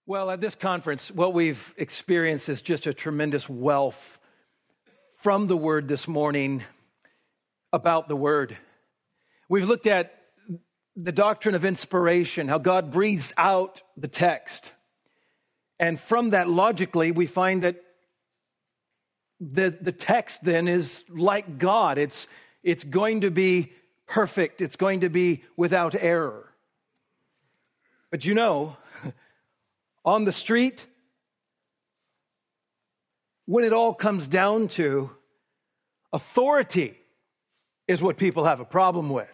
Well, at this conference, what we've experienced is just a tremendous wealth from the Word this morning about the Word. We've looked at the doctrine of inspiration, how God breathes out the text. And from that, logically, we find that the text then is like God. It's going to be perfect. It's going to be without error. But you know, on the street, when it all comes down to, authority is what people have a problem with.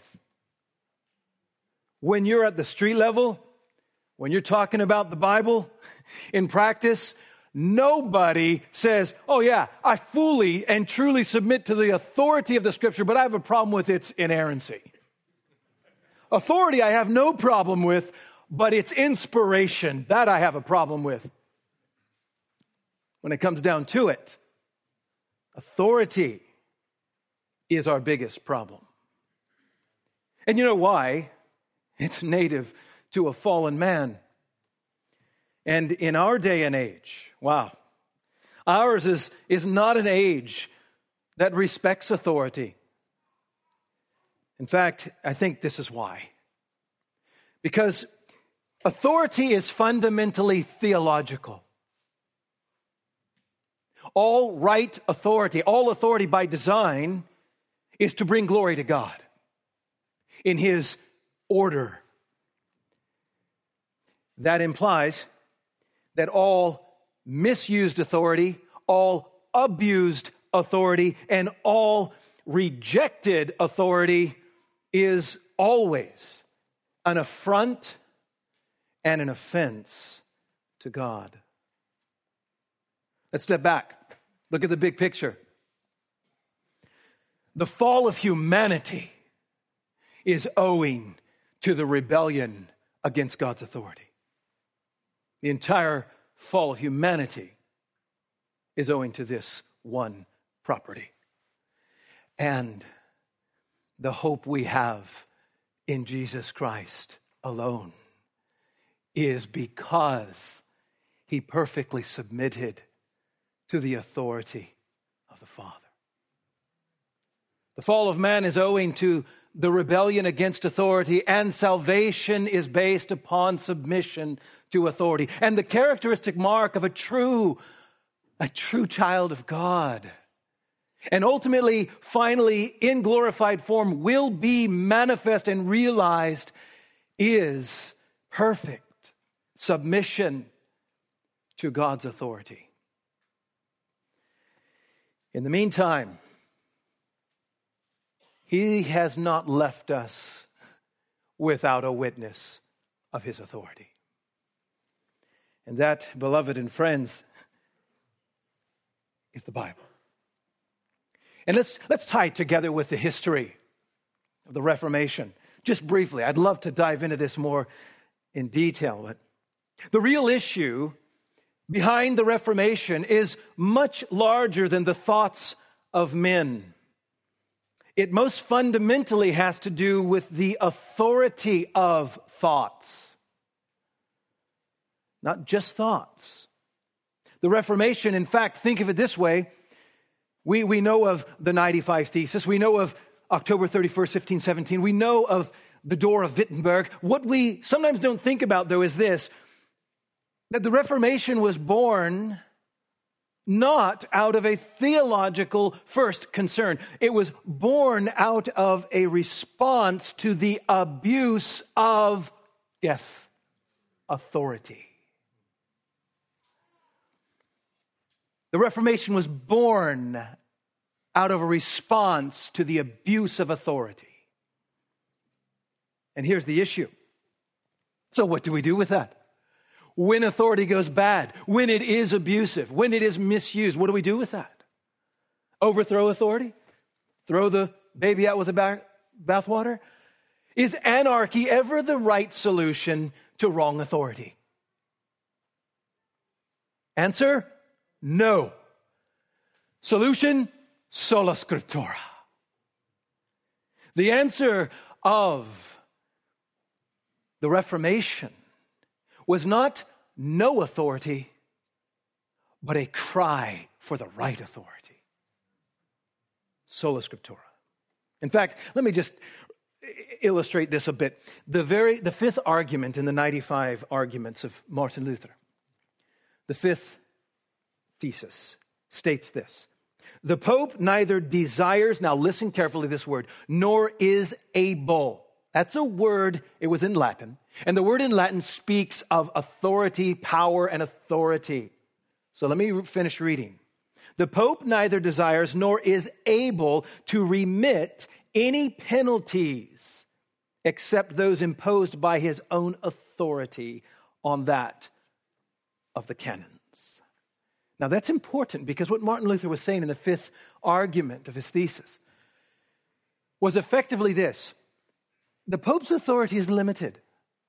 When you're at the street level, when you're talking about the Bible in practice, nobody says, oh yeah, I fully and truly submit to the authority of the Scripture, but I have a problem with its inerrancy. Authority I have no problem with, but its inspiration, that I have a problem with. When it comes down to it, authority is our biggest problem. And you know why? It's native to a fallen man. And in our day and age, wow, ours is not an age that respects authority. In fact, I think this is why. Because authority is fundamentally theological. All right authority, all authority by design is to bring glory to God in His order. That implies that all misused authority, all abused authority, and all rejected authority is always an affront and an offense to God. Let's step back. Look at the big picture. The fall of humanity is owing to the rebellion against God's authority. The entire fall of humanity is owing to this one property. And the hope we have in Jesus Christ alone is because He perfectly submitted to the authority of the Father. The fall of man is owing to the rebellion against authority, and salvation is based upon submission to authority. And the characteristic mark of a true child of God, and ultimately, finally, in glorified form, will be manifest and realized, is perfect submission to God's authority. In the meantime, He has not left us without a witness of His authority. And that, beloved and friends, is the Bible. And let's tie it together with the history of the Reformation. Just briefly, I'd love to dive into this more in detail, but the real issue behind the Reformation is much larger than the thoughts of men. It most fundamentally has to do with the authority of thoughts. Not just thoughts. The Reformation, in fact, think of it this way. We know of the 95 Thesis. We know of October 31st, 1517. We know of the Door of Wittenberg. What we sometimes don't think about, though, is this, that the Reformation was born not out of a theological first concern. It was born out of a response to the abuse of, yes, authority. The Reformation was born out of a response to the abuse of authority. And here's the issue. So what do we do with that? When authority goes bad, when it is abusive, when it is misused, what do we do with that? Overthrow authority? Throw the baby out with the bathwater? Is anarchy ever the right solution to wrong authority? Answer, no. Solution, sola scriptura. The answer of the Reformation was not no authority, but a cry for the right authority. Sola Scriptura. In fact, let me just illustrate this a bit. The fifth argument in the 95 arguments of Martin Luther, the fifth thesis states this: the Pope neither desires, now listen carefully to this word, nor is able. That's a word, it was in Latin, and the word in Latin speaks of authority, power, and authority. So let me finish reading. The Pope neither desires nor is able to remit any penalties except those imposed by his own authority on that of the canons. Now that's important, because what Martin Luther was saying in the fifth argument of his thesis was effectively this: the Pope's authority is limited.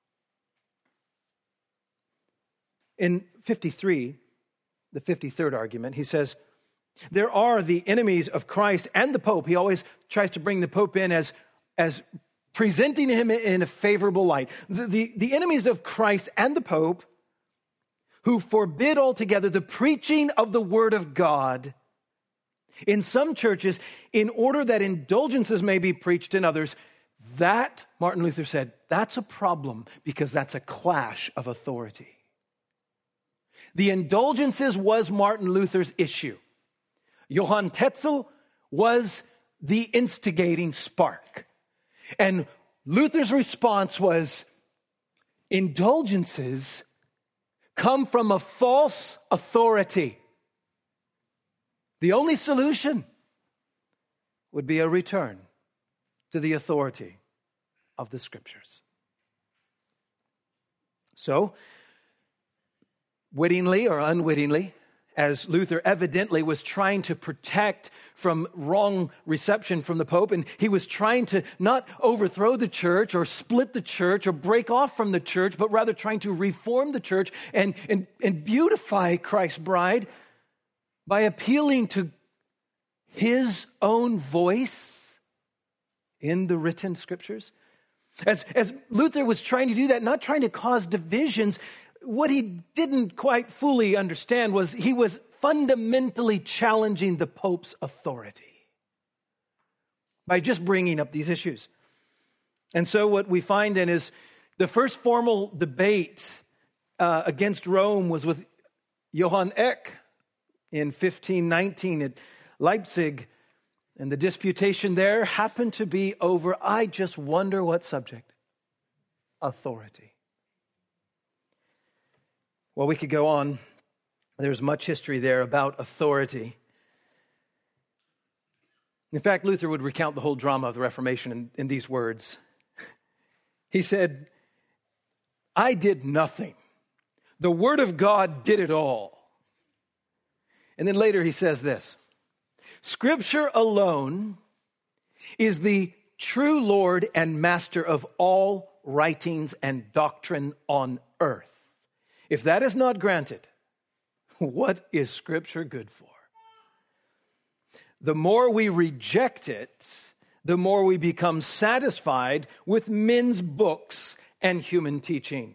In 53, the 53rd argument, he says, there are the enemies of Christ and the Pope. He always tries to bring the Pope in as presenting him in a favorable light. The enemies of Christ and the Pope, who forbid altogether the preaching of the Word of God in some churches in order that indulgences may be preached in others. That, Martin Luther said, that's a problem, because that's a clash of authority. The indulgences was Martin Luther's issue. Johann Tetzel was the instigating spark. And Luther's response was, indulgences come from a false authority. The only solution would be a return to the authority of the Scriptures. So, wittingly or unwittingly, as Luther evidently was trying to protect from wrong reception from the Pope, and he was trying to not overthrow the church or split the church or break off from the church, but rather trying to reform the church and beautify Christ's bride by appealing to his own voice in the written Scriptures. As Luther was trying to do that, not trying to cause divisions, what he didn't quite fully understand was he was fundamentally challenging the Pope's authority by just bringing up these issues. And so what we find then is the first formal debate against Rome was with Johann Eck in 1519 at Leipzig. And the disputation there happened to be over, I just wonder what subject? Authority. Well, we could go on. There's much history there about authority. In fact, Luther would recount the whole drama of the Reformation in these words. He said, I did nothing. The Word of God did it all. And then later he says this: Scripture alone is the true Lord and Master of all writings and doctrine on earth. If that is not granted, what is Scripture good for? The more we reject it, the more we become satisfied with men's books and human teaching.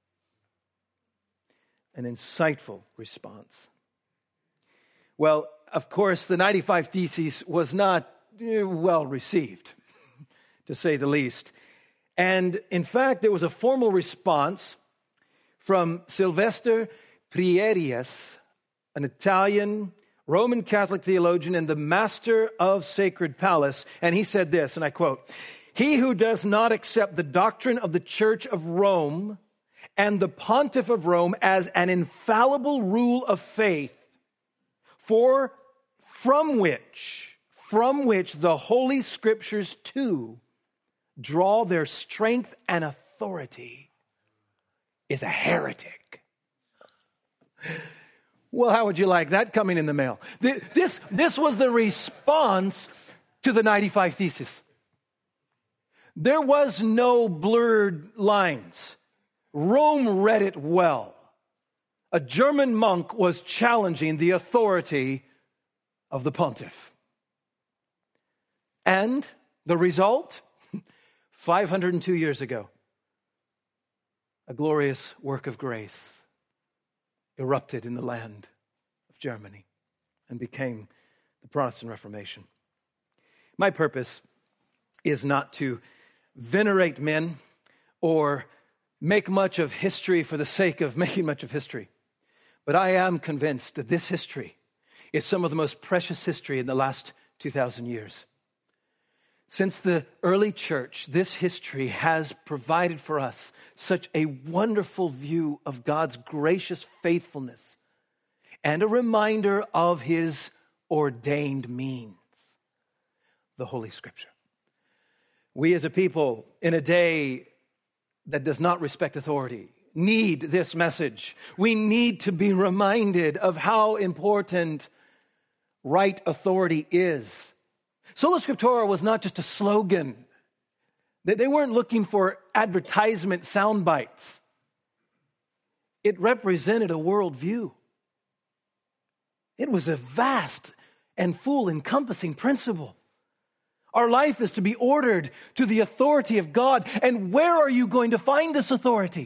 An insightful response. Well, of course, the 95 Theses was not well received, to say the least. And in fact, there was a formal response from Sylvester Prierias, an Italian Roman Catholic theologian and the master of Sacred Palace. And he said this, and I quote, "He who does not accept the doctrine of the Church of Rome and the Pontiff of Rome as an infallible rule of faith, from which the Holy Scriptures too draw their strength and authority, is a heretic." Well, how would you like that coming in the mail? This was the response to the 95 Theses. There was no blurred lines. Rome read it well. A German monk was challenging the authority of the pontiff. And the result? 502 years ago, a glorious work of grace erupted in the land of Germany and became the Protestant Reformation. My purpose is not to venerate men or make much of history for the sake of making much of history. But I am convinced that this history is some of the most precious history in the last 2,000 years. Since the early church, this history has provided for us such a wonderful view of God's gracious faithfulness and a reminder of His ordained means, the Holy Scripture. We as a people, in a day that does not respect authority, need this message. We need to be reminded of how important right authority is. Sola Scriptura was not just a slogan. They weren't looking for advertisement sound bites. It represented a worldview. It was a vast and full encompassing principle. Our life is to be ordered to the authority of God. And where are you going to find this authority?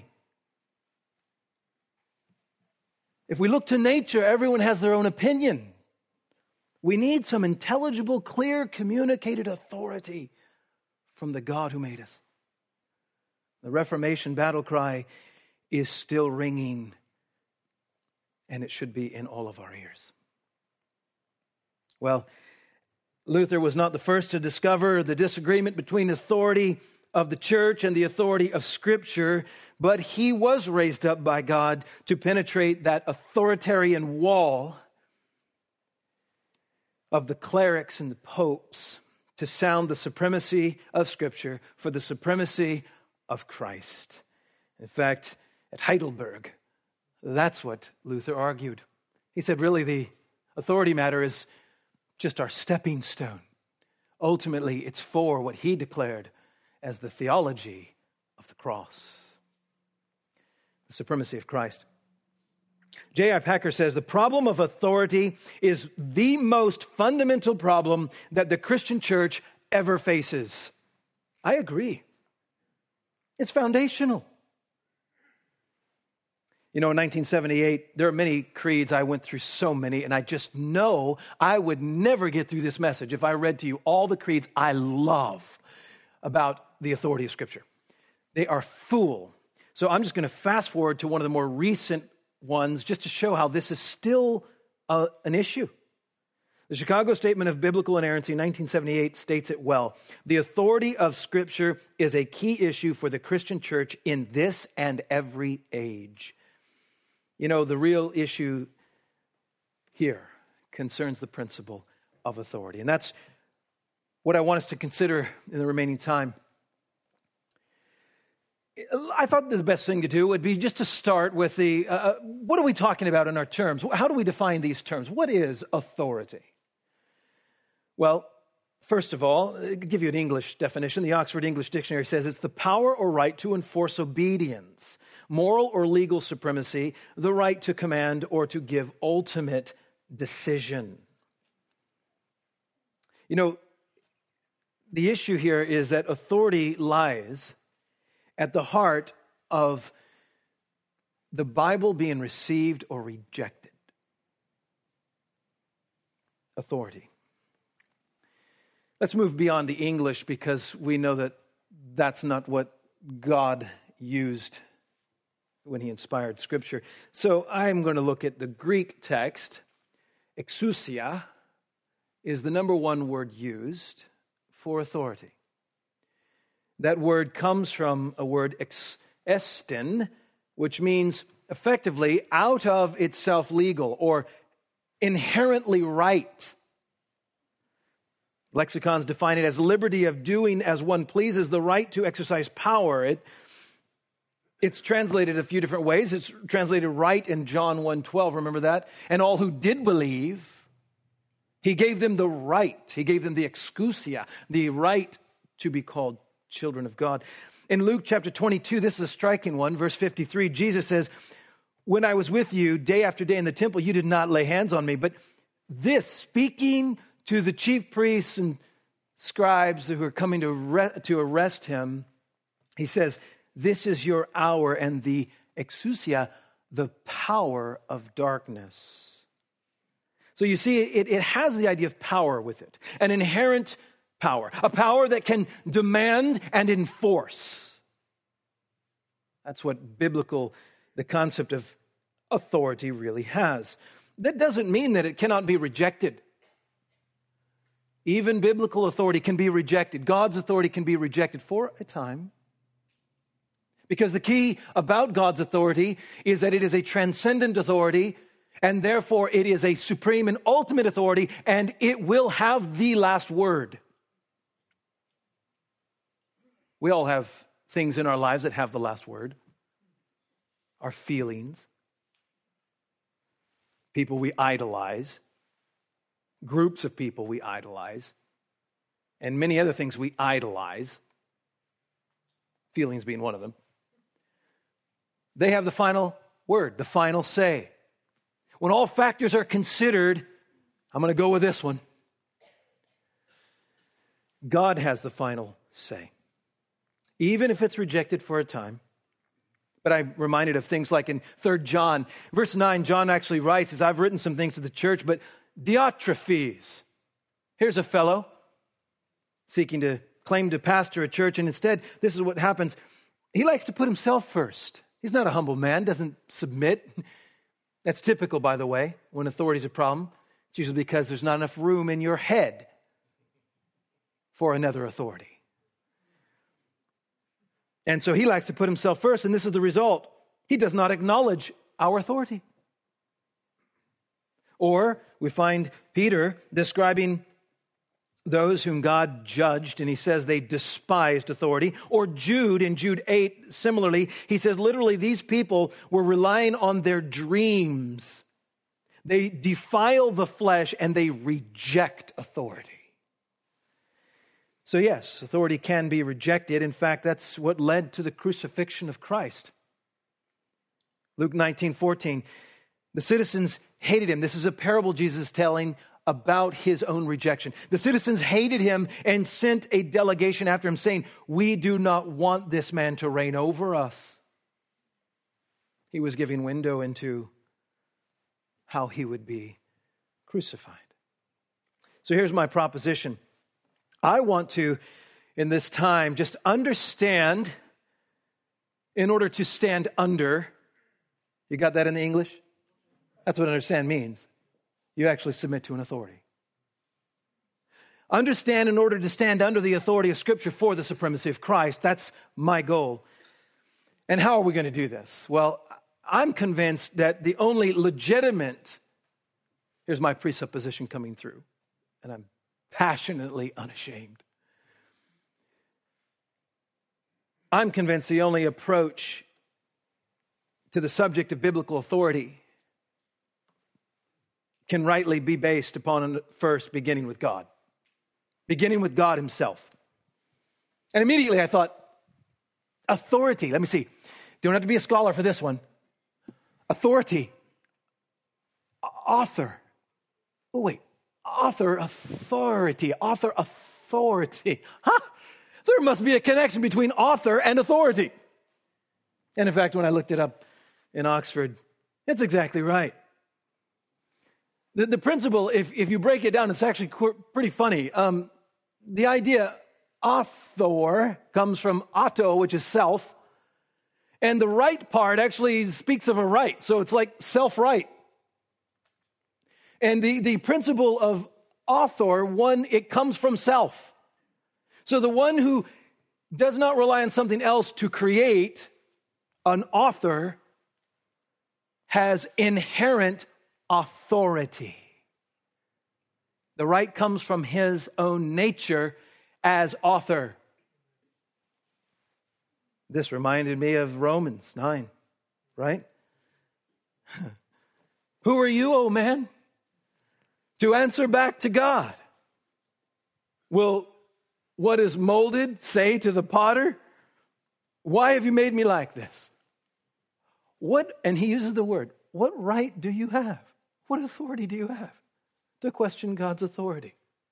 If we look to nature, everyone has their own opinion. We need some intelligible, clear, communicated authority from the God who made us. The Reformation battle cry is still ringing, and it should be in all of our ears. Well, Luther was not the first to discover the disagreement between the authority of the church and the authority of Scripture, but he was raised up by God to penetrate that authoritarian wall of the clerics and the popes to sound the supremacy of Scripture for the supremacy of Christ. In fact, at Heidelberg, that's what Luther argued. He said, really, the authority matter is just our stepping stone. Ultimately, it's for what he declared as the theology of the cross, the supremacy of Christ. J.I. Packer says, the problem of authority is the most fundamental problem that the Christian church ever faces. I agree. It's foundational. You know, in 1978, there are many creeds. I went through so many, and I just know I would never get through this message if I read to you all the creeds I love about the authority of Scripture. They are full. So I'm just going to fast forward to one of the more recent ones just to show how this is still an issue. The Chicago Statement of Biblical Inerrancy, 1978, states it well. The authority of Scripture is a key issue for the Christian church in this and every age. You know, the real issue here concerns the principle of authority. And that's what I want us to consider in the remaining time. I thought the best thing to do would be just to start with what are we talking about in our terms? How do we define these terms? What is authority? Well, first of all, I'll give you an English definition. The Oxford English Dictionary says it's the power or right to enforce obedience, moral or legal supremacy, the right to command or to give ultimate decision. You know, the issue here is that authority lies at the heart of the Bible being received or rejected. Authority. Let's move beyond the English because we know that that's not what God used when he inspired Scripture. So I'm going to look at the Greek text. Exousia is the number one word used for authority. That word comes from a word estin, which means effectively out of itself legal or inherently right. Lexicons define it as liberty of doing as one pleases, the right to exercise power. It's translated a few different ways. It's translated right in John 1:12, remember that? And all who did believe, he gave them the right. He gave them the exousia, the right to be called children of God. In Luke chapter 22, this is a striking one, verse 53, Jesus says, when I was with you day after day in the temple, you did not lay hands on me. But this, speaking to the chief priests and scribes who are coming to arrest him, he says, this is your hour and the exousia the power of darkness. So you see, it has the idea of power with it, an inherent power, a power that can demand and enforce. That's what the concept of authority really has. That doesn't mean that it cannot be rejected. Even biblical authority can be rejected. God's authority can be rejected for a time. Because the key about God's authority is that it is a transcendent authority, and therefore it is a supreme and ultimate authority, and it will have the last word. We all have things in our lives that have the last word. Our feelings, people we idolize, groups of people we idolize, and many other things we idolize, feelings being one of them. They have the final word, the final say. When all factors are considered, I'm going to go with this one. God has the final say. Even if it's rejected for a time. But I'm reminded of things like in 3 John, verse 9, John actually writes, as I've written some things to the church, but Diotrephes, here's a fellow seeking to claim to pastor a church, and instead, this is what happens. He likes to put himself first. He's not a humble man, doesn't submit. That's typical, by the way, when authority is a problem. It's usually because there's not enough room in your head for another authority. And so he likes to put himself first, and this is the result. He does not acknowledge our authority. Or we find Peter describing those whom God judged, and he says they despised authority. Or Jude, in Jude 8, similarly, he says literally these people were relying on their dreams. They defile the flesh and they reject authority. So yes, authority can be rejected. In fact, that's what led to the crucifixion of Christ. Luke 19:14, the citizens hated him. This is a parable Jesus is telling about his own rejection. The citizens hated him and sent a delegation after him saying, "We do not want this man to reign over us." He was giving window into how he would be crucified. So here's my proposition. I want to, in this time, just understand in order to stand under. You got that in the English? That's what understand means. You actually submit to an authority. Understand in order to stand under the authority of Scripture for the supremacy of Christ. That's my goal. And how are we going to do this? Well, I'm convinced that the only legitimate, here's my presupposition coming through, and I'm passionately unashamed. I'm convinced the only approach to the subject of biblical authority can rightly be based upon first beginning with God. Beginning with God himself. And immediately I thought, authority. Let me see. Don't have to be a scholar for this one. Authority. Author. Oh, wait. Author, authority. Author, authority. Huh? There must be a connection between author and authority. And in fact, when I looked it up in Oxford, it's exactly right. The principle, if you break it down, it's actually pretty funny. The idea, author, comes from auto, which is self. And the right part actually speaks of a right. So it's like self-right. And the principle of author, one, it comes from self. So the one who does not rely on something else to create, an author, has inherent authority. The right comes from his own nature as author. This reminded me of Romans 9, right? Who are you, O man, to answer back to God? Will what is molded say to the potter, why have you made me like this? What, and he uses the word, what right do you have? What authority do you have to question God's authority?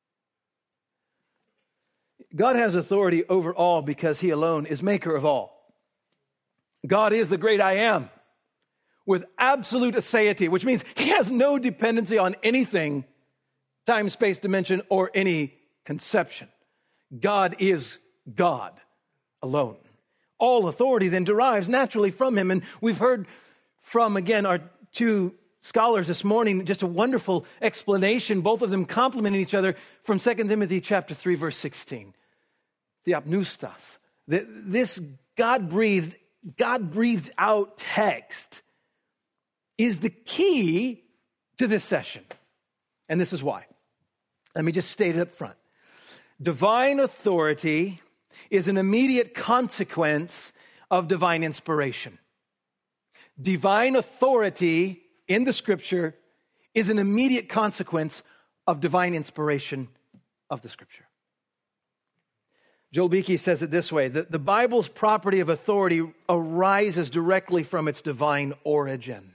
God has authority over all because he alone is maker of all. God is the great I am. with absolute aseity, which means he has no dependency on anything, time, space, dimension, or any conception. God is God alone. All authority then derives naturally from him. And we've heard from, again, our two scholars this morning, just a wonderful explanation, both of them complementing each other from 2 Timothy chapter 3, verse 16. Theopneustos. This God-breathed out text is the key to this session. And this is why. Let me just state it up front. Divine authority is an immediate consequence of divine inspiration. Divine authority in the Scripture is an immediate consequence of divine inspiration of the Scripture. Joel Beeke says it this way: the Bible's property of authority arises directly from its divine origin.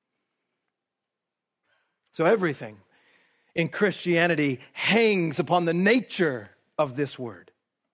So everything in Christianity hangs upon the nature of this word.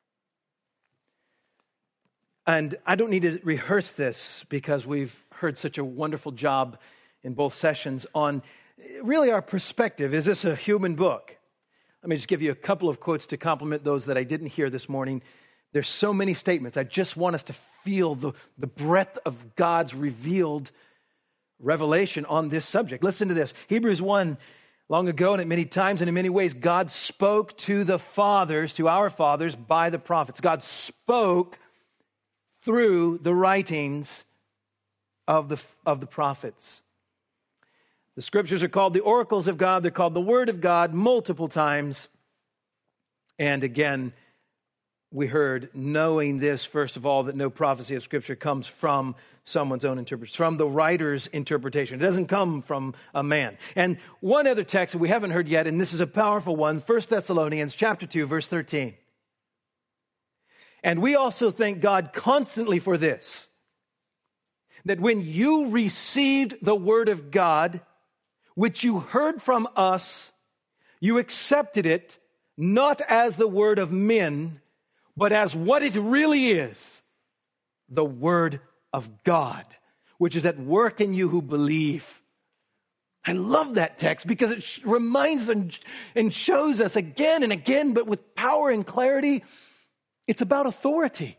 And I don't need to rehearse this because we've heard such a wonderful job in both sessions on really our perspective. Is this a human book? Let me just give you a couple of quotes to complement those that I didn't hear this morning. There's so many statements. I just want us to feel the breadth of God's revealed revelation on this subject. Listen to this. Hebrews 1, long ago and at many times and in many ways, God spoke to the fathers, to our fathers, by the prophets. God spoke through the writings of the prophets. The scriptures are called the oracles of God. They're called the word of God multiple times. And again, we heard, knowing this, first of all, that no prophecy of Scripture comes from someone's own interpretation, from the writer's interpretation. It doesn't come from a man. And one other text that we haven't heard yet, and this is a powerful one, 1 Thessalonians chapter 2, verse 13. And we also thank God constantly for this, that when you received the word of God, which you heard from us, you accepted it not as the word of men, but as what it really is, the word of God, which is at work in you who believe. I love that text because it reminds and shows us again and again, but with power and clarity, it's about authority.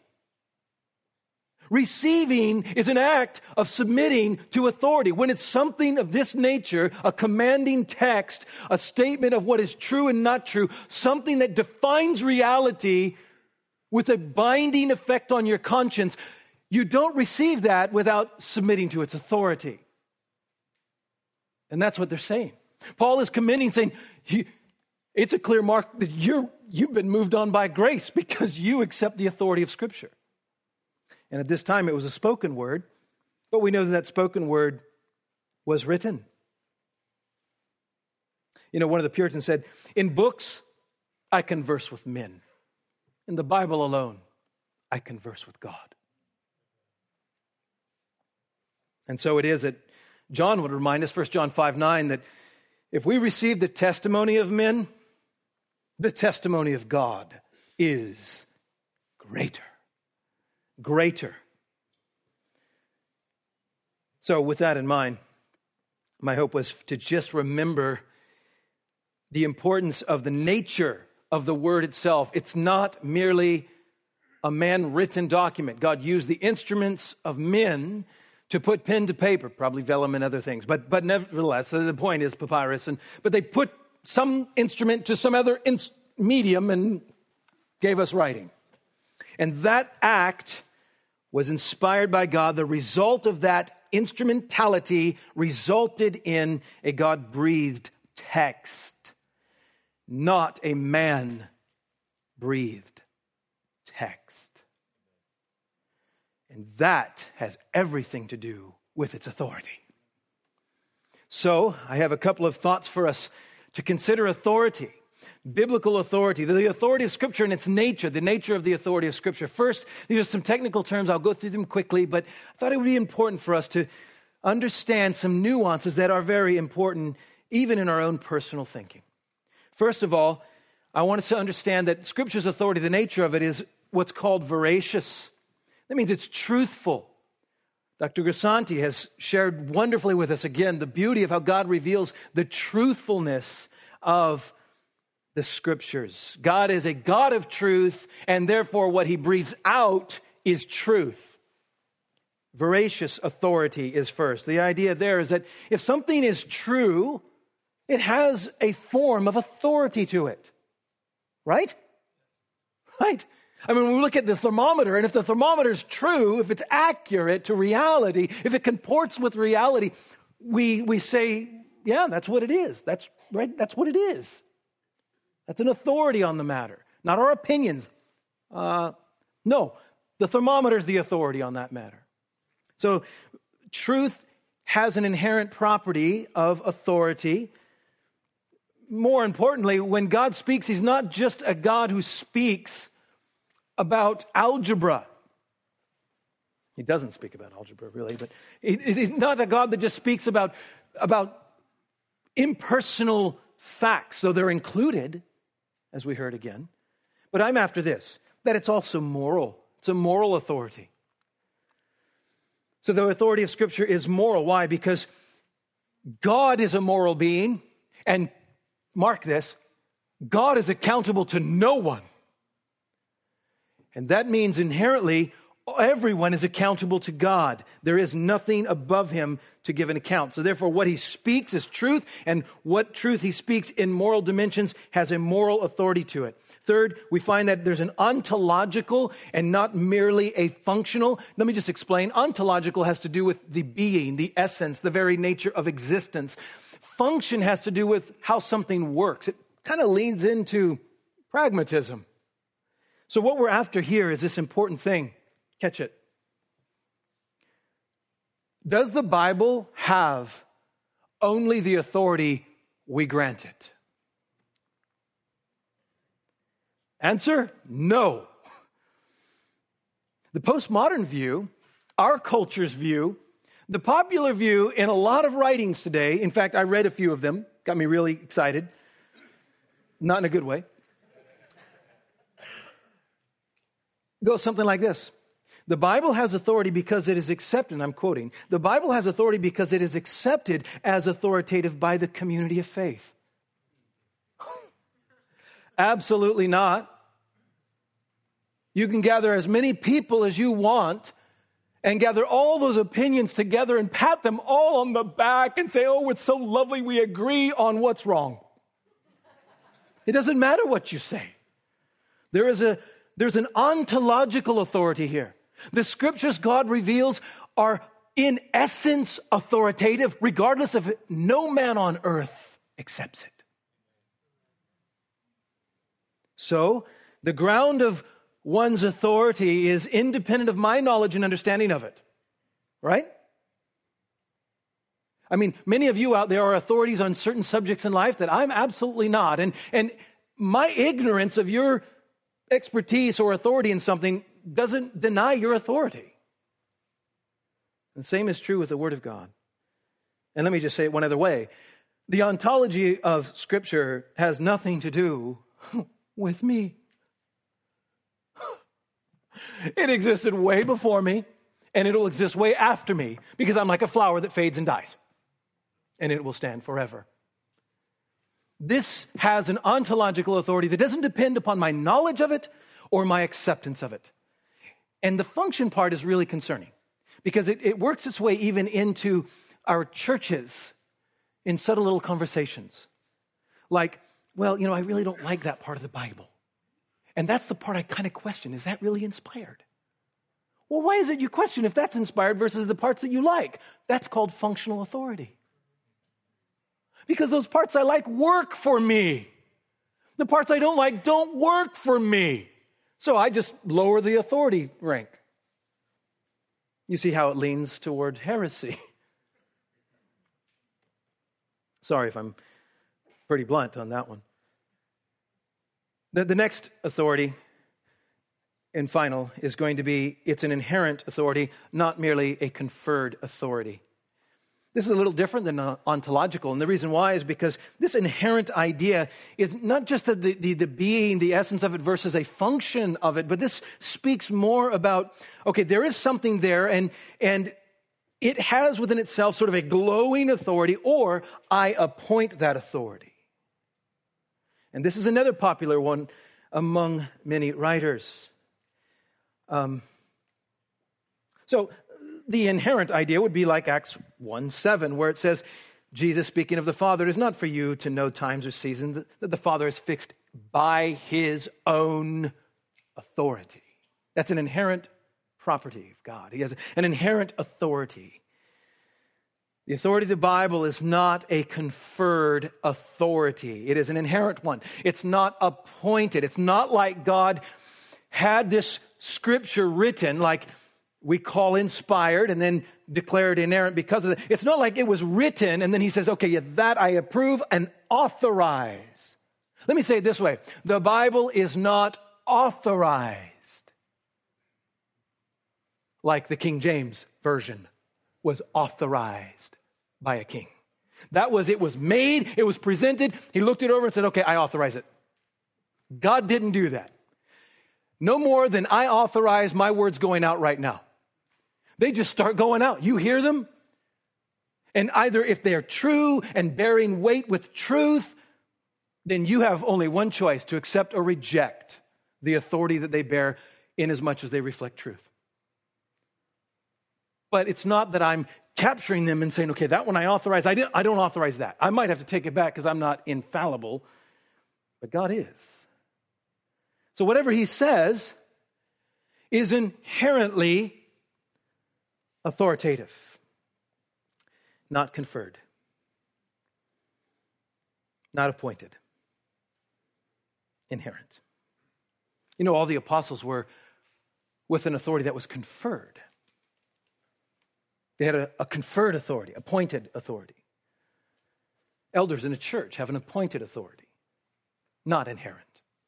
Receiving is an act of submitting to authority. When it's something of this nature, a commanding text, a statement of what is true and not true, something that defines reality with a binding effect on your conscience, you don't receive that without submitting to its authority. And that's what they're saying. Paul is commending, saying, it's a clear mark that you've been moved on by grace because you accept the authority of Scripture. And at this time, it was a spoken word, but we know that spoken word was written. You know, one of the Puritans said, in books, I converse with men. In the Bible alone, I converse with God. And so it is that John would remind us, 1 John 5:9, that if we receive the testimony of men, the testimony of God is greater. Greater. So with that in mind, my hope was to just remember the importance of the nature of the word itself. It's not merely a man-written document. God used the instruments of men to put pen to paper, probably vellum and other things. But nevertheless, the point is papyrus. But they put some instrument to some other medium and gave us writing. And that act was inspired by God. The result of that instrumentality resulted in a God-breathed text, not a man-breathed text. And that has everything to do with its authority. So, I have a couple of thoughts for us to consider authority. Biblical authority, the authority of Scripture and its nature, the nature of the authority of Scripture. First, these are some technical terms. I'll go through them quickly, but I thought it would be important for us to understand some nuances that are very important even in our own personal thinking. First of all, I want us to understand that Scripture's authority, the nature of it is what's called veracious. That means it's truthful. Dr. Grisanti has shared wonderfully with us again the beauty of how God reveals the truthfulness of the Scriptures. God is a God of truth, and therefore what he breathes out is truth. Veracious authority is first. The idea there is that if something is true, it has a form of authority to it. Right? Right? I mean, when we look at the thermometer, and if the thermometer is true, if it's accurate to reality, if it comports with reality, we say, yeah, that's what it is. That's right. That's what it is. That's an authority on the matter, not our opinions. No, the thermometer is the authority on that matter. So truth has an inherent property of authority. More importantly, when God speaks, he's not just a God who speaks about algebra. He doesn't speak about algebra, really, but he's not a God that just speaks about impersonal facts, though they're included, as we heard again. But I'm after this, that it's also moral. It's a moral authority. So the authority of Scripture is moral. Why? Because God is a moral being, and mark this, God is accountable to no one. And that means inherently everyone is accountable to God. There is nothing above him to give an account. So therefore what he speaks is truth, and what truth he speaks in moral dimensions has a moral authority to it. Third, we find that there's an ontological and not merely a functional. Let me just explain. Ontological has to do with the being, the essence, the very nature of existence. Function has to do with how something works. It kind of leans into pragmatism. So what we're after here is this important thing. Catch it. Does the Bible have only the authority we grant it? Answer, no. The postmodern view, our culture's view, the popular view in a lot of writings today, in fact, I read a few of them, got me really excited, not in a good way, goes something like this. The Bible has authority because it is accepted, and I'm quoting, the Bible has authority because it is accepted as authoritative by the community of faith. Absolutely not. You can gather as many people as you want and gather all those opinions together and pat them all on the back and say, oh, it's so lovely, we agree on what's wrong. It doesn't matter what you say. There's an ontological authority here. The Scriptures God reveals are in essence authoritative, regardless of it. No man on earth accepts it. So, the ground of one's authority is independent of my knowledge and understanding of it. Right? I mean, many of you out there are authorities on certain subjects in life that I'm absolutely not. And my ignorance of your expertise or authority in something doesn't deny your authority. And the same is true with the Word of God. And let me just say it one other way. The ontology of Scripture has nothing to do with me. It existed way before me, and it'll exist way after me, because I'm like a flower that fades and dies, and it will stand forever. This has an ontological authority that doesn't depend upon my knowledge of it or my acceptance of it. And the function part is really concerning, because it works its way even into our churches in subtle little conversations. Like, well, I really don't like that part of the Bible. And that's the part I kind of question. Is that really inspired? Well, why is it you question if that's inspired versus the parts that you like? That's called functional authority. Because those parts I like work for me. The parts I don't like don't work for me. So I just lower the authority rank. You see how it leans toward heresy. Sorry if I'm pretty blunt on that one. The next authority and final is going to be, it's an inherent authority, not merely a conferred authority. This is a little different than ontological, and the reason why is because this inherent idea is not just the being, the essence of it versus a function of it, but this speaks more about, okay, there is something there, and it has within itself sort of a glowing authority, or I appoint that authority. And this is another popular one among many writers. So the inherent idea would be like Acts 1:7, where it says, Jesus speaking of the Father, it is not for you to know times or seasons that the Father is fixed by his own authority. That's an inherent property of God. He has an inherent authority. The authority of the Bible is not a conferred authority. It is an inherent one. It's not appointed. It's not like God had this scripture written, like we call inspired and then declared inerrant because of it. It's not like it was written and then he says, okay, yeah, that I approve and authorize. Let me say it this way. The Bible is not authorized like the King James Version was authorized by a king. It was made, it was presented. He looked it over and said, okay, I authorize it. God didn't do that. No more than I authorize my words going out right now. They just start going out. You hear them? And either if they're true and bearing weight with truth, then you have only one choice, to accept or reject the authority that they bear in as much as they reflect truth. But it's not that I'm capturing them and saying, okay, that one I authorize. I don't authorize that. I might have to take it back because I'm not infallible, but God is. So whatever he says is inherently authoritative, not conferred, not appointed, inherent. You know, all the apostles were with an authority that was conferred. They had a conferred authority, appointed authority. Elders in a church have an appointed authority, not inherent.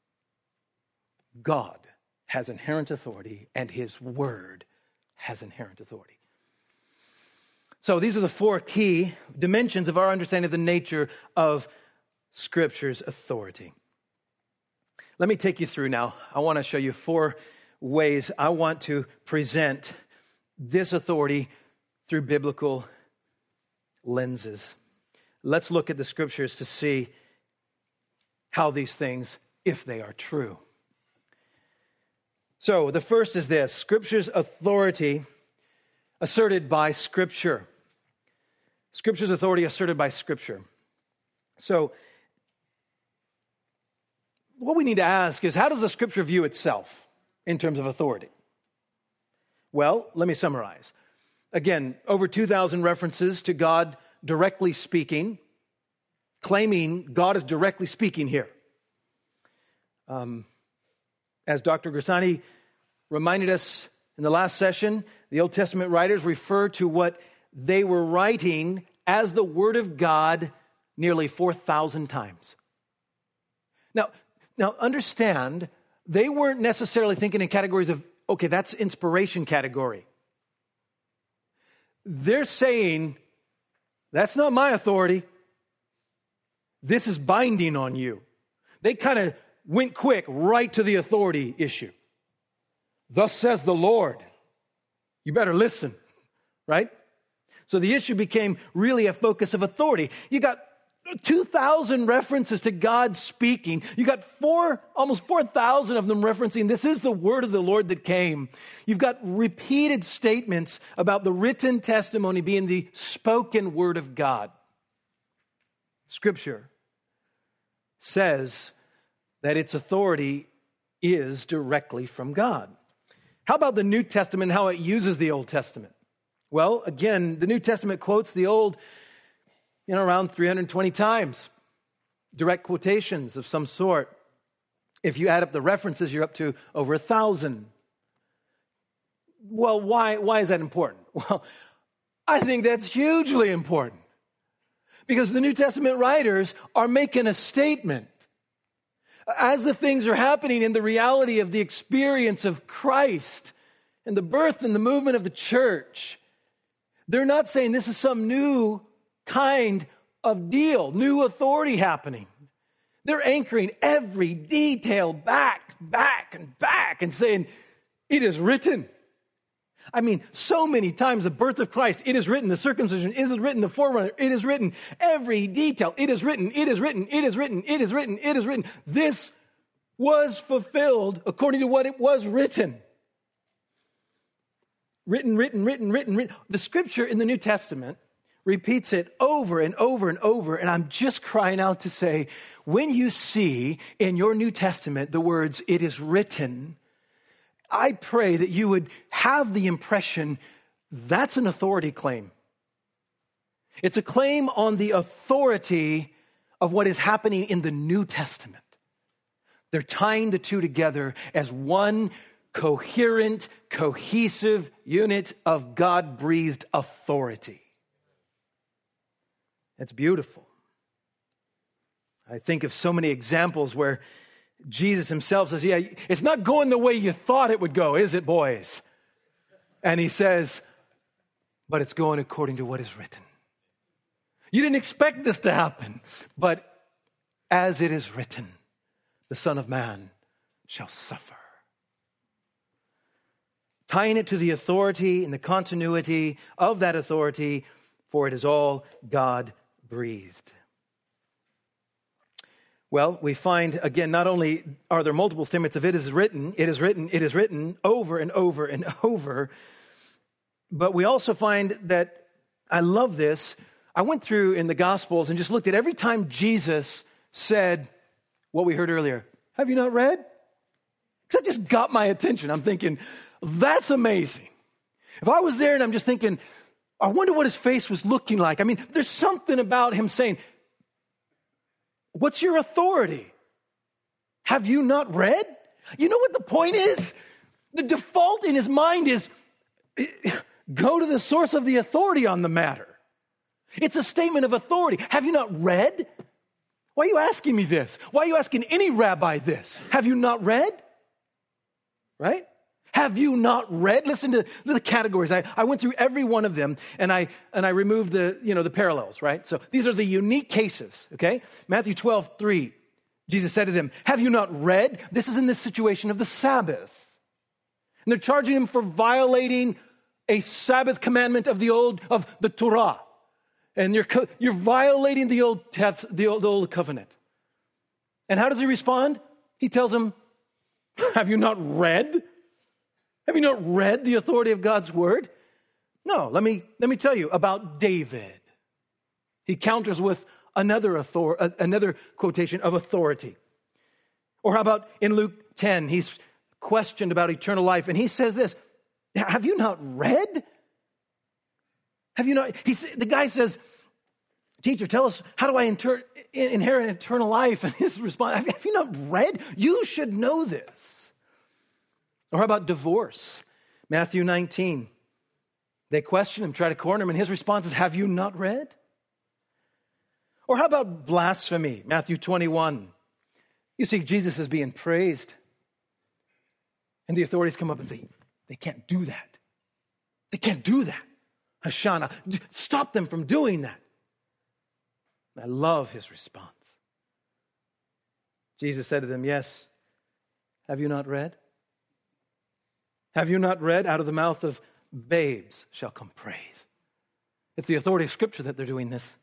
God has inherent authority, and his word has inherent authority. So these are the four key dimensions of our understanding of the nature of Scripture's authority. Let me take you through now. I want to show you four ways I want to present this authority through biblical lenses. Let's look at the Scriptures to see how these things, if they are true. So the first is this: Scripture's authority asserted by Scripture. Scripture's authority asserted by Scripture. So what we need to ask is, how does the Scripture view itself in terms of authority? Well, let me summarize. Again, over 2,000 references to God directly speaking, claiming God is directly speaking here. As Dr. Grisani reminded us in the last session, the Old Testament writers refer to what they were writing as the Word of God nearly 4,000 times. Now understand, they weren't necessarily thinking in categories of, okay, that's inspiration category. They're saying, that's not my authority. This is binding on you. They kind of went quick right to the authority issue. Thus says the Lord. You better listen, right? So the issue became really a focus of authority. You got 2,000 references to God speaking. You got almost 4,000 of them referencing, this is the word of the Lord that came. You've got repeated statements about the written testimony being the spoken word of God. Scripture says that its authority is directly from God. How about the New Testament, how it uses the Old Testament? Well, again, the New Testament quotes the Old around 320 times. Direct quotations of some sort. If you add up the references, you're up to over 1,000. Well, why is that important? Well, I think that's hugely important. Because the New Testament writers are making a statement. As the things are happening in the reality of the experience of Christ and the birth and the movement of the church, they're not saying this is some new kind of deal, new authority happening. They're anchoring every detail back and saying, it is written. I mean, so many times the birth of Christ, it is written, the circumcision, it is written, the forerunner, it is written, every detail, it is written, it is written, it is written, it is written, it is written. This was fulfilled according to what it was written. Written. The scripture in the New Testament repeats it over and over and over, and I'm just crying out to say, when you see in your New Testament the words, it is written, I pray that you would have the impression that's an authority claim. It's a claim on the authority of what is happening in the New Testament. They're tying the two together as one coherent, cohesive unit of God-breathed authority. It's beautiful. I think of so many examples where Jesus himself says, yeah, it's not going the way you thought it would go, is it, boys? And he says, but it's going according to what is written. You didn't expect this to happen, but as it is written, the Son of Man shall suffer. Tying it to the authority and the continuity of that authority, for it is all God-breathed. Well, we find, again, not only are there multiple statements of it is written, it is written, it is written, over and over and over, but we also find that, I love this, I went through in the Gospels and just looked at every time Jesus said what we heard earlier. Have you not read? Because that just got my attention. I'm thinking, that's amazing. If I was there and I'm just thinking, I wonder what his face was looking like. I mean, there's something about him saying, what's your authority? Have you not read? You know what the point is? The default in his mind is go to the source of the authority on the matter. It's a statement of authority. Have you not read? Why are you asking me this? Why are you asking any rabbi this? Have you not read? Right? Have you not read? Listen to the categories. I went through every one of them and I removed the parallels, right? So these are the unique cases, okay? Matthew 12:3, Jesus said to them, have you not read? This is in this situation of the Sabbath. And they're charging him for violating a Sabbath commandment of the Torah. And you're violating the old covenant. And how does he respond? He tells them, have you not read? Have you not read the authority of God's word? No, let me tell you about David. He counters with another quotation of authority. Or how about in Luke 10, he's questioned about eternal life, and he says this, have you not read? Have you not? The guy says, teacher, tell us, how do I inherit eternal life? And his response, have you not read? You should know this. Or how about divorce? Matthew 19. They question him, try to corner him, and his response is, have you not read? Or how about blasphemy? Matthew 21. You see, Jesus is being praised. And the authorities come up and say, they can't do that. They can't do that. Hoshana, stop them from doing that. And I love his response. Jesus said to them, yes, have you not read? Have you not read, out of the mouth of babes shall come praise? It's the authority of Scripture that they're doing this.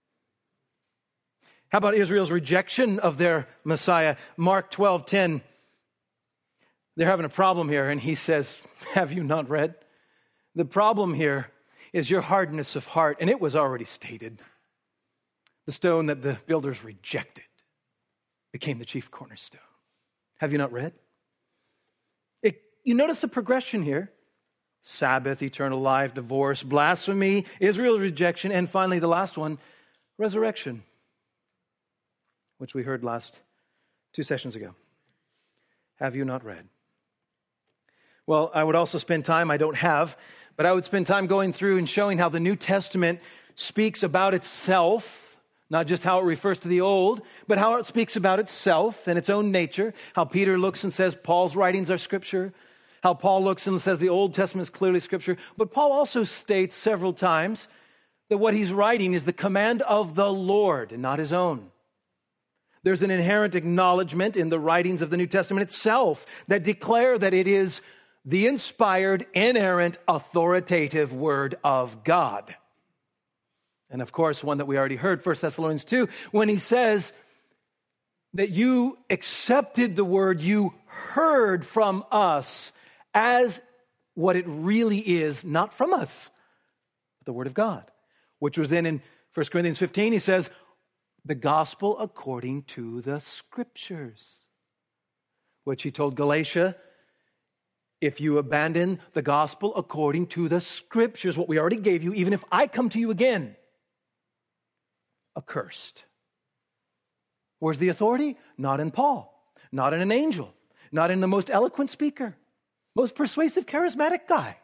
How about Israel's rejection of their Messiah? Mark 12:10. They're having a problem here, and he says, have you not read? The problem here is your hardness of heart, and it was already stated. The stone that the builders rejected became the chief cornerstone. Have you not read? You notice the progression here. Sabbath, eternal life, divorce, blasphemy, Israel's rejection, and finally the last one, resurrection, which we heard last 2 sessions ago. Have you not read? Well, I would also spend time, I don't have, but I would spend time going through and showing how the New Testament speaks about itself, not just how it refers to the Old, but how it speaks about itself and its own nature, how Peter looks and says Paul's writings are Scripture, how Paul looks and says the Old Testament is clearly Scripture. But Paul also states several times that what he's writing is the command of the Lord and not his own. There's an inherent acknowledgement in the writings of the New Testament itself that declare that it is the inspired, inerrant, authoritative Word of God. And of course, one that we already heard, 1 Thessalonians 2, when he says that you accepted the Word you heard from us as what it really is, not from us, but the Word of God. Which was then in 1 Corinthians 15, he says, the gospel according to the Scriptures. Which he told Galatia, if you abandon the gospel according to the Scriptures, what we already gave you, even if I come to you again, accursed. Where's the authority? Not in Paul, not in an angel, not in the most eloquent speaker, most persuasive, charismatic guy,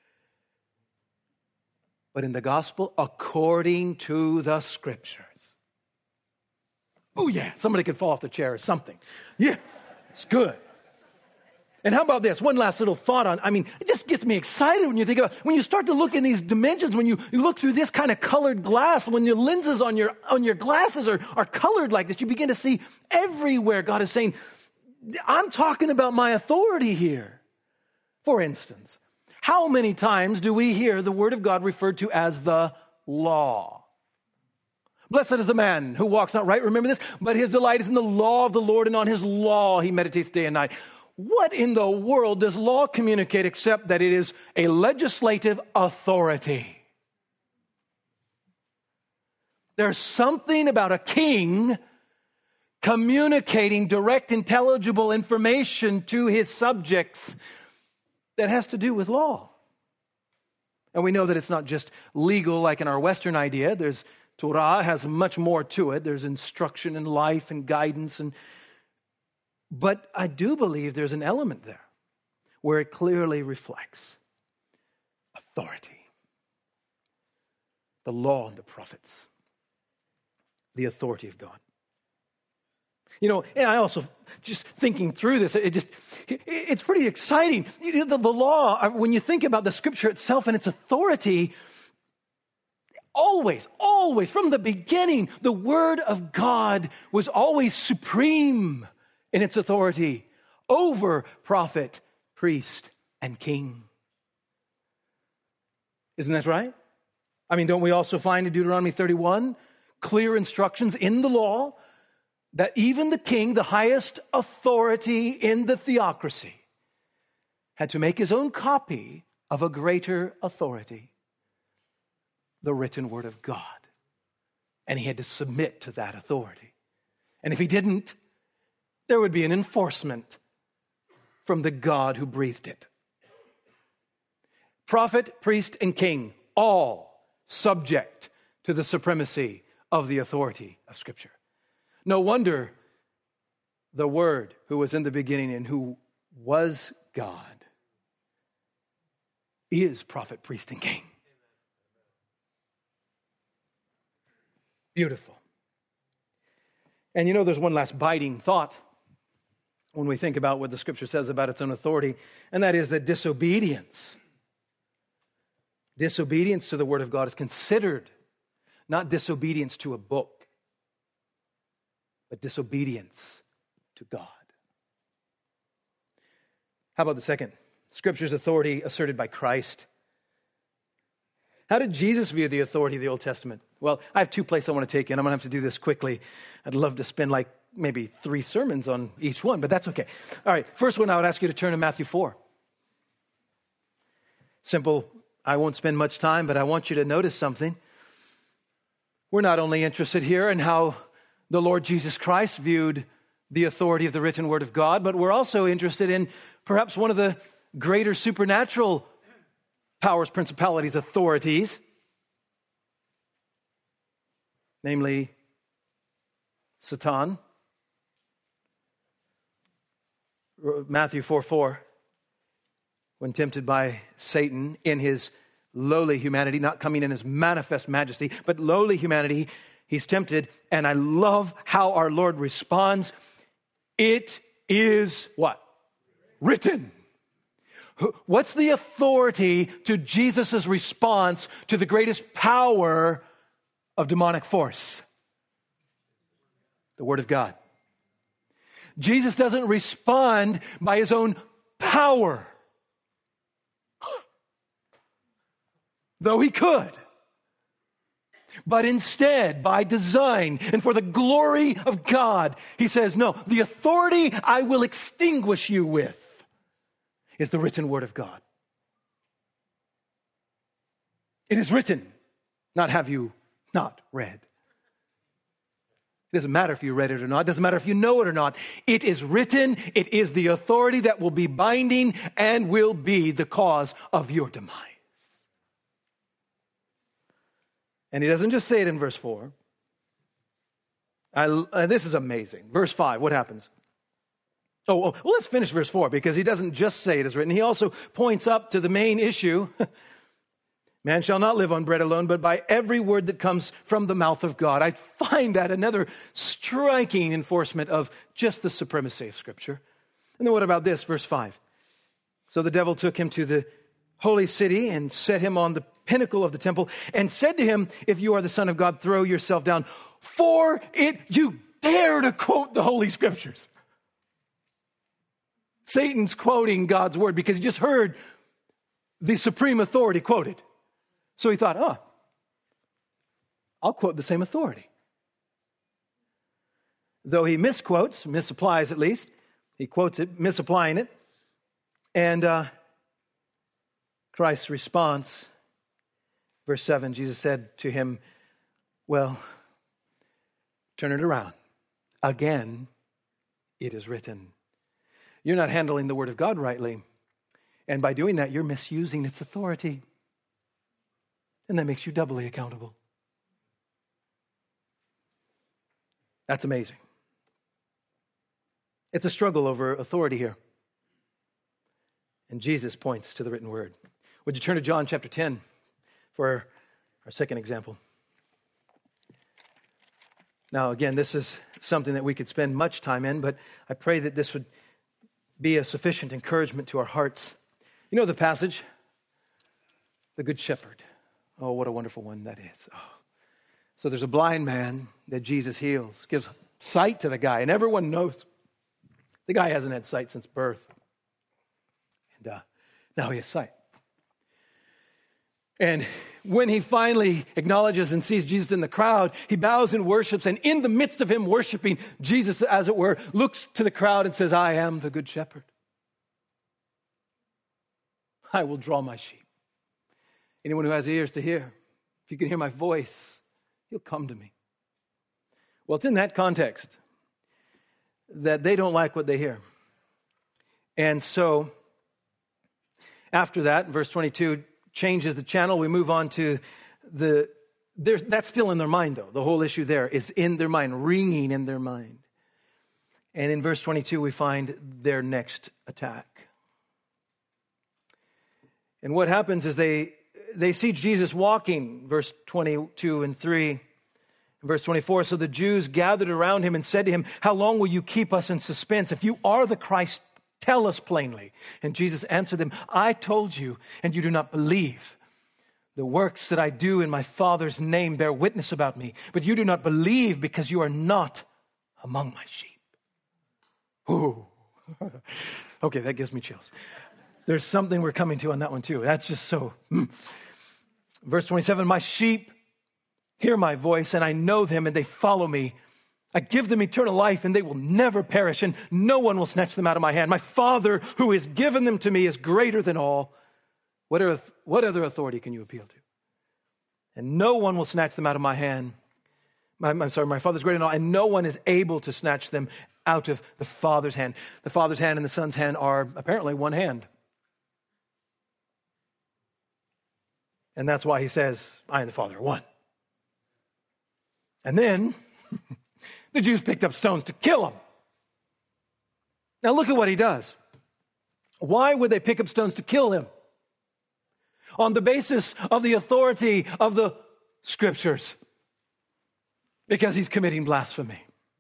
but in the gospel according to the Scriptures. Oh yeah, somebody could fall off the chair or something. Yeah, it's good. And how about this? One last little thought on, it just gets me excited when you think about, when you start to look in these dimensions, when you look through this kind of colored glass, when your lenses on your glasses are colored like this, you begin to see everywhere God is saying, I'm talking about my authority here. For instance, how many times do we hear the Word of God referred to as the law? Blessed is the man who walks not right, remember this, but his delight is in the law of the Lord, and on his law he meditates day and night. What in the world does law communicate except that it is a legislative authority? There's something about a king communicating direct, intelligible information to his subjects that has to do with law. And we know that it's not just legal like in our Western idea. Torah has much more to it. There's instruction in life and guidance. But I do believe there's an element there where it clearly reflects authority. The law and the prophets. The authority of God. And I also, just thinking through this, it's pretty exciting. The law, when you think about the Scripture itself and its authority, always, from the beginning, the Word of God was always supreme in its authority over prophet, priest, and king. Isn't that right? Don't we also find in Deuteronomy 31 clear instructions in the law that even the king, the highest authority in the theocracy, had to make his own copy of a greater authority, the written Word of God. And he had to submit to that authority. And if he didn't, there would be an enforcement from the God who breathed it. Prophet, priest, and king, all subject to the supremacy of the authority of Scripture. No wonder the Word who was in the beginning and who was God is prophet, priest, and king. Beautiful. And there's one last biting thought when we think about what the Scripture says about its own authority, and that is that disobedience to the Word of God is considered not disobedience to a book, but disobedience to God. How about the second? Scripture's authority asserted by Christ. How did Jesus view the authority of the Old Testament? Well, I have two places I want to take you, and I'm going to have to do this quickly. I'd love to spend maybe 3 sermons on each one, but that's okay. All right, first one, I would ask you to turn to Matthew 4. Simple. I won't spend much time, but I want you to notice something. We're not only interested here in how the Lord Jesus Christ viewed the authority of the written Word of God, but we're also interested in perhaps one of the greater supernatural powers, principalities, authorities, namely Satan. Matthew 4:4, when tempted by Satan in his lowly humanity, not coming in his manifest majesty, but lowly humanity, he's tempted, and I love how our Lord responds. It is what? Written. What's the authority to Jesus' response to the greatest power of demonic force? The Word of God. Jesus doesn't respond by his own power. though he could. But instead, by design and for the glory of God, he says, no, the authority I will extinguish you with is the written word of God. It is written, not have you not read. It doesn't matter if you read it or not. It doesn't matter if you know it or not. It is written. It is the authority that will be binding and will be the cause of your demise. And he doesn't just say it in verse 4. This is amazing. Verse 5, what happens? Well, let's finish verse 4, because he doesn't just say it is written. He also points up to the main issue. Man shall not live on bread alone, but by every word that comes from the mouth of God. I find that another striking enforcement of just the supremacy of Scripture. And then what about this, verse 5? So the devil took him to the holy city and set him on the pinnacle of the temple and said to him, if you are the Son of God, throw yourself down. For it, you dare to quote the Holy Scriptures. Satan's quoting God's word because he just heard the supreme authority quoted. So he thought, I'll quote the same authority. Though he misapplies at least, he quotes it, misapplying it. And Christ's response, verse 7, Jesus said to him, well, turn it around. Again, it is written. You're not handling the word of God rightly. And by doing that, you're misusing its authority. And that makes you doubly accountable. That's amazing. It's a struggle over authority here. And Jesus points to the written word. Would you turn to John chapter 10 for our second example? Now, again, this is something that we could spend much time in, but I pray that this would be a sufficient encouragement to our hearts. You know the passage? The Good Shepherd. Oh, what a wonderful one that is. Oh. So there's a blind man that Jesus heals, gives sight to the guy, and everyone knows the guy hasn't had sight since birth. And now he has sight. And when he finally acknowledges and sees Jesus in the crowd, he bows and worships, and in the midst of him worshiping, Jesus, as it were, looks to the crowd and says, I am the Good Shepherd. I will draw my sheep. Anyone who has ears to hear, if you can hear my voice, he'll come to me. Well, it's in that context that they don't like what they hear. And so, after that, verse 22 changes the channel. We move on to that's still in their mind, though. The whole issue there is in their mind, ringing in their mind. And in verse 22, we find their next attack. And what happens is they see Jesus walking, verse 22 and 3. Verse 24, so the Jews gathered around him and said to him, how long will you keep us in suspense? If you are the Christ, tell us plainly. And Jesus answered them, I told you, and you do not believe. The works that I do in my Father's name bear witness about me, but you do not believe because you are not among my sheep. Ooh. Okay, that gives me chills. There's something we're coming to on that one too. That's just so... Verse 27, my sheep hear my voice, and I know them, and they follow me. I give them eternal life, and they will never perish, and no one will snatch them out of my hand. My Father, who has given them to me, is greater than all. What other authority can you appeal to? And no one will snatch them out of my hand. My Father's greater than all, and no one is able to snatch them out of the Father's hand. The Father's hand and the Son's hand are apparently one hand. And that's why he says, I and the Father are one. And then the Jews picked up stones to kill him. Now look at what he does. Why would they pick up stones to kill him? On the basis of the authority of the Scriptures. Because he's committing blasphemy.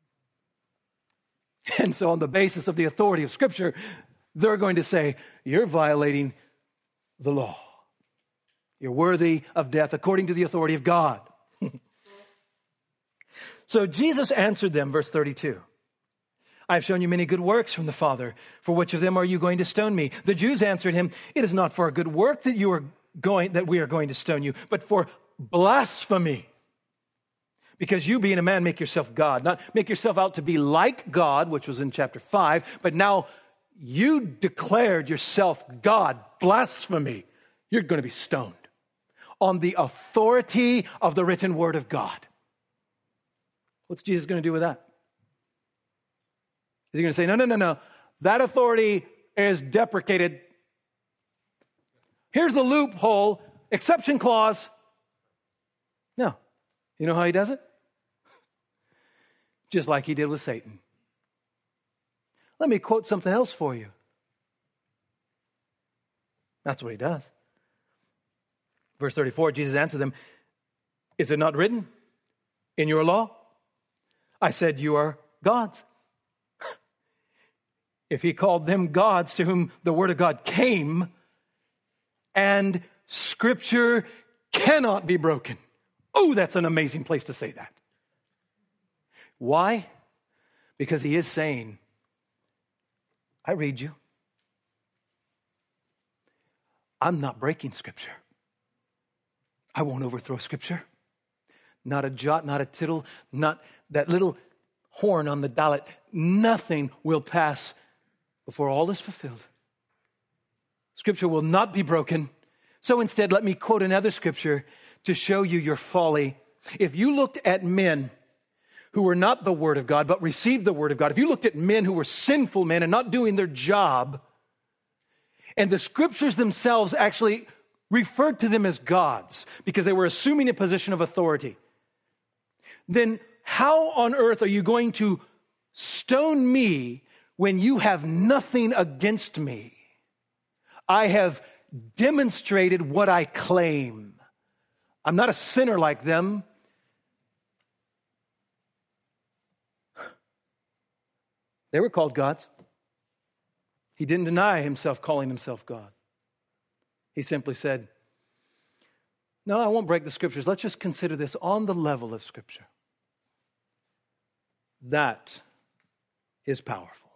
And so on the basis of the authority of Scripture, they're going to say, you're violating the law. You're worthy of death according to the authority of God. So Jesus answered them, verse 32. I have shown you many good works from the Father. For which of them are you going to stone me? The Jews answered him, it is not for a good work that you are that we are going to stone you, but for blasphemy. Because you, being a man, make yourself God. Not make yourself out to be like God, which was in chapter 5, but now you declared yourself God. Blasphemy. You're going to be stoned on the authority of the written word of God. What's Jesus going to do with that? Is he going to say, no, that authority is deprecated. Here's the loophole, exception clause. No. You know how he does it? Just like he did with Satan. Let me quote something else for you. That's what he does. Verse 34, Jesus answered them, is it not written in your law? I said, you are gods. If he called them gods to whom the word of God came, and Scripture cannot be broken. Oh, that's an amazing place to say that. Why? Because he is saying, I read you. I'm not breaking Scripture. I won't overthrow Scripture. Not a jot, not a tittle, not that little horn on the dalet. Nothing will pass before all is fulfilled. Scripture will not be broken. So instead, let me quote another scripture to show you your folly. If you looked at men who were not the Word of God, but received the Word of God, if you looked at men who were sinful men and not doing their job, and the scriptures themselves actually referred to them as gods because they were assuming a position of authority, then how on earth are you going to stone me when you have nothing against me? I have demonstrated what I claim. I'm not a sinner like them. They were called gods. He didn't deny himself calling himself God. He simply said, no, I won't break the scriptures. Let's just consider this on the level of Scripture. That is powerful.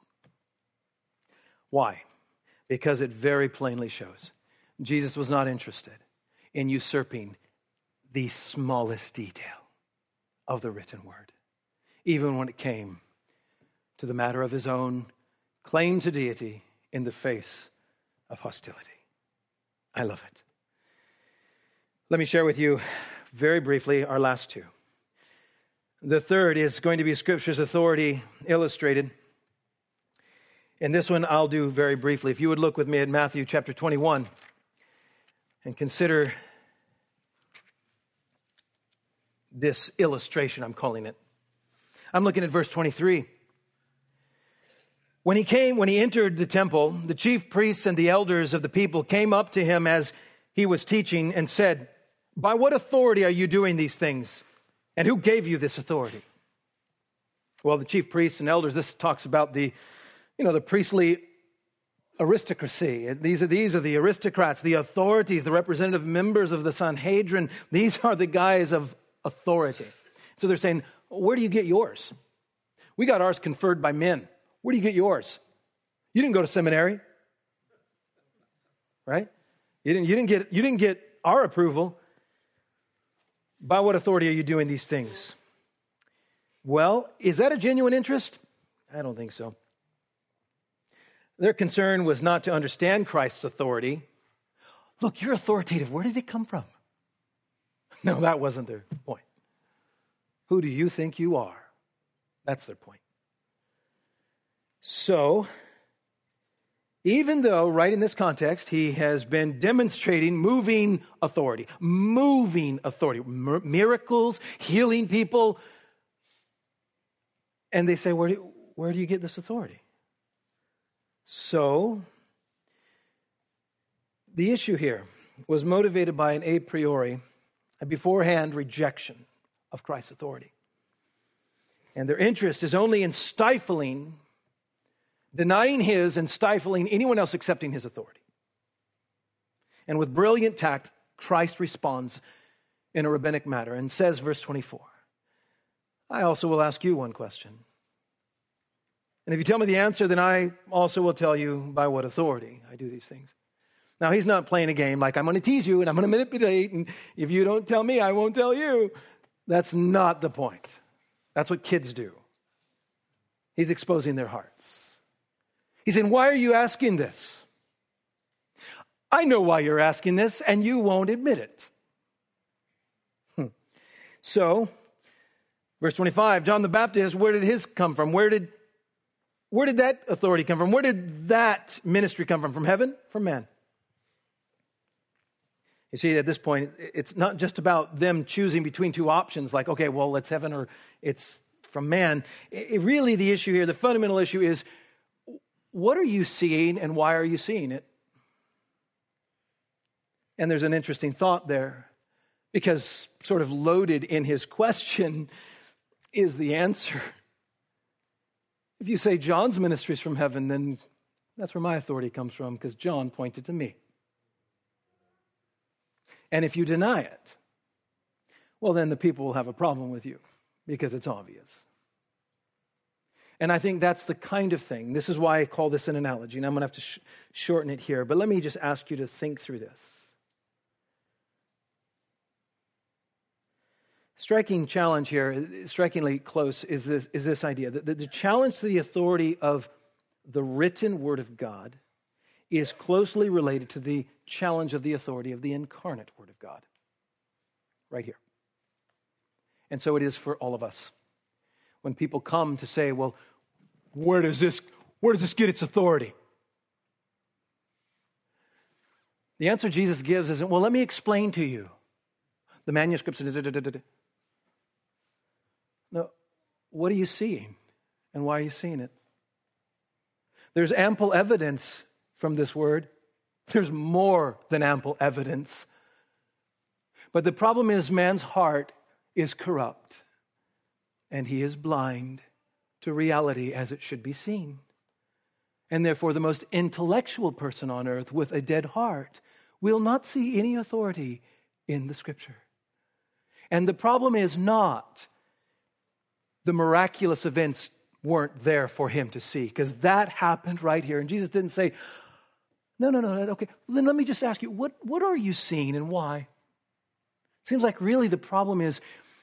Why? Because it very plainly shows Jesus was not interested in usurping the smallest detail of the written word, even when it came to the matter of his own claim to deity in the face of hostility. I love it. Let me share with you very briefly our last two. The third is going to be Scripture's authority illustrated. And this one I'll do very briefly. If you would look with me at Matthew chapter 21 and consider this illustration, I'm calling it. I'm looking at verse 23. When he entered the temple, the chief priests and the elders of the people came up to him as he was teaching and said, by what authority are you doing these things? And who gave you this authority? Well, the chief priests and elders, this talks about the priestly aristocracy. These are the aristocrats, the authorities, the representative members of the Sanhedrin. These are the guys of authority. So they're saying, where do you get yours? We got ours conferred by men. Where do you get yours? You didn't go to seminary, right? You didn't get our approval. By what authority are you doing these things? Well, is that a genuine interest? I don't think so. Their concern was not to understand Christ's authority. Look, you're authoritative. Where did it come from? No, that wasn't their point. Who do you think you are? That's their point. So, even though, right in this context, he has been demonstrating moving authority, miracles, healing people, and they say, where do you get this authority? So, the issue here was motivated by an a priori, a beforehand rejection of Christ's authority. And their interest is only in denying his and stifling anyone else accepting his authority. And with brilliant tact, Christ responds in a rabbinic manner and says, verse 24, I also will ask you one question. And if you tell me the answer, then I also will tell you by what authority I do these things. Now, he's not playing a game like I'm going to tease you and I'm going to manipulate, and if you don't tell me, I won't tell you. That's not the point. That's what kids do. He's exposing their hearts. He's saying, why are you asking this? I know why you're asking this, and you won't admit it. So, verse 25, John the Baptist, where did his come from? Where did that authority come from? Where did that ministry come from? From heaven? From man. You see, at this point, it's not just about them choosing between two options, like, okay, well, it's heaven or it's from man. Really, the issue here, the fundamental issue is, what are you seeing and why are you seeing it? And there's an interesting thought there, because sort of loaded in his question is the answer. If you say John's ministry is from heaven, then that's where my authority comes from, because John pointed to me. And if you deny it, well, then the people will have a problem with you, because it's obvious. And I think that's the kind of thing. This is why I call this an analogy, and I'm going to have to shorten it here. But let me just ask you to think through this. Striking challenge here, strikingly close, is this idea. The challenge to the authority of the written Word of God is closely related to the challenge of the authority of the incarnate Word of God. Right here. And so it is for all of us. When people come to say, well, where does this get its authority? The answer Jesus gives isn't, well, let me explain to you. The manuscripts, no, what are you seeing? And why are you seeing it? There's ample evidence from this word. There's more than ample evidence. But the problem is, man's heart is corrupt, and he is blind to reality as it should be seen. And therefore, the most intellectual person on earth with a dead heart will not see any authority in the Scripture. And the problem is not the miraculous events weren't there for him to see, because that happened right here. And Jesus didn't say, no, okay, then let me just ask you, what are you seeing and why? It seems like really the problem is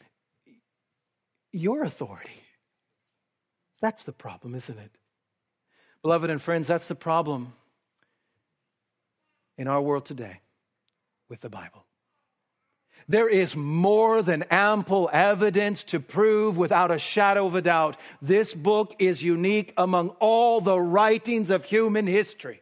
your authority. That's the problem, isn't it? Beloved and friends, that's the problem in our world today with the Bible. There is more than ample evidence to prove without a shadow of a doubt this book is unique among all the writings of human history.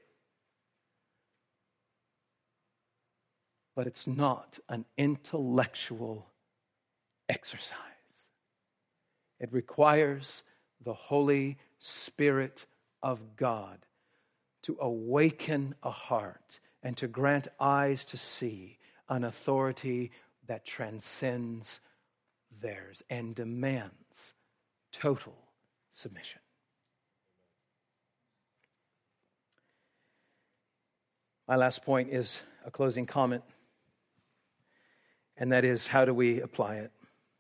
But it's not an intellectual exercise. It requires the Holy Spirit of God to awaken a heart and to grant eyes to see an authority that transcends theirs and demands total submission. My last point is a closing comment, and that is, how do we apply it?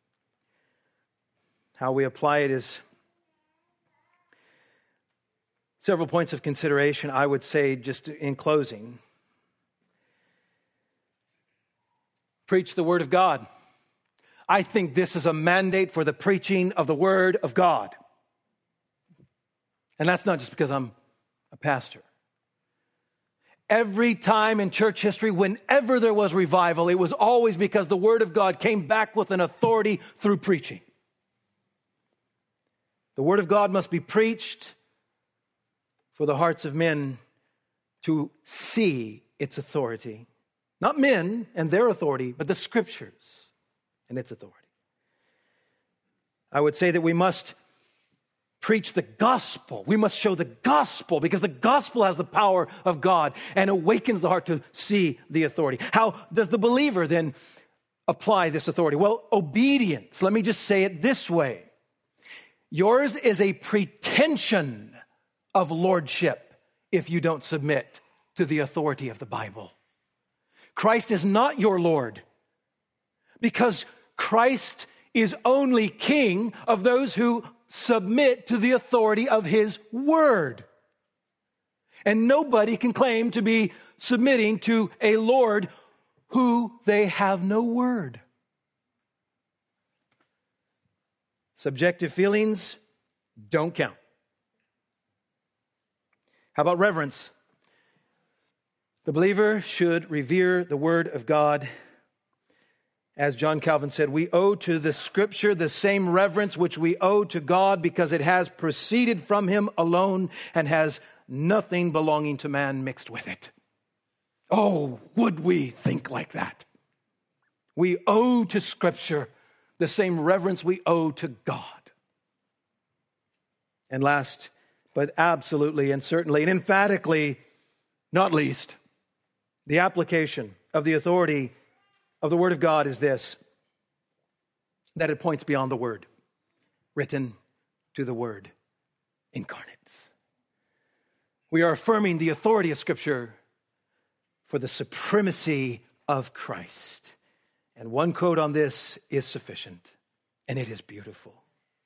How we apply it is several points of consideration, I would say, just in closing. Preach the Word of God. I think this is a mandate for the preaching of the Word of God. And that's not just because I'm a pastor. Every time in church history, whenever there was revival, it was always because the Word of God came back with an authority through preaching. The Word of God must be preached for the hearts of men to see its authority. Not men and their authority, but the Scriptures and its authority. I would say that we must preach the gospel. We must show the gospel, because the gospel has the power of God and awakens the heart to see the authority. How does the believer then apply this authority? Well, obedience. Let me just say it this way. Yours is a pretension of lordship if you don't submit to the authority of the Bible. Christ is not your Lord, because Christ is only King of those who submit to the authority of His Word. And nobody can claim to be submitting to a Lord who they have no word. Subjective feelings don't count. How about reverence? The believer should revere the Word of God. As John Calvin said, we owe to the Scripture the same reverence which we owe to God because it has proceeded from Him alone and has nothing belonging to man mixed with it. Oh, would we think like that? We owe to Scripture the same reverence we owe to God. And last, but absolutely and certainly and emphatically, not least, the application of the authority of the Word of God is this, that it points beyond the Word, written to the Word incarnate. We are affirming the authority of Scripture for the supremacy of Christ. And one quote on this is sufficient, and it is beautiful.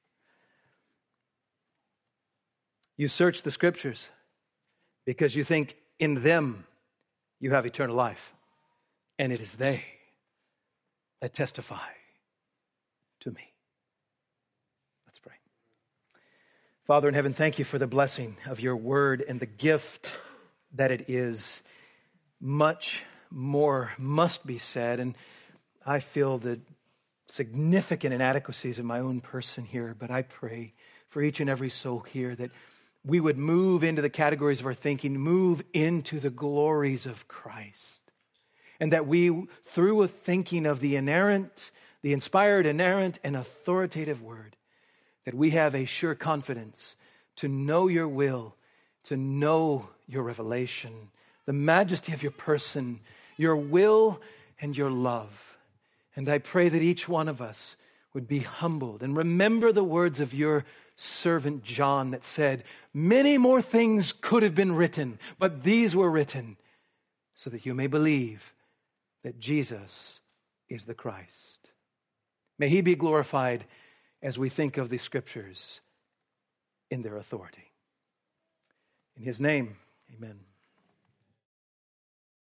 You search the Scriptures because you think in them you have eternal life, and it is they that testify to me. Let's pray. Father in heaven, thank you for the blessing of your word and the gift that it is. Much more must be said, and I feel the significant inadequacies of my own person here, but I pray for each and every soul here that we would move into the categories of our thinking, move into the glories of Christ. And that we, through a thinking of the inerrant, the inspired, inerrant, and authoritative word, that we have a sure confidence to know your will, to know your revelation, the majesty of your person, your will, and your love. And I pray that each one of us would be humbled and remember the words of your servant John that said, many more things could have been written, but these were written so that you may believe that Jesus is the Christ. May he be glorified as we think of the Scriptures in their authority. In his name, amen.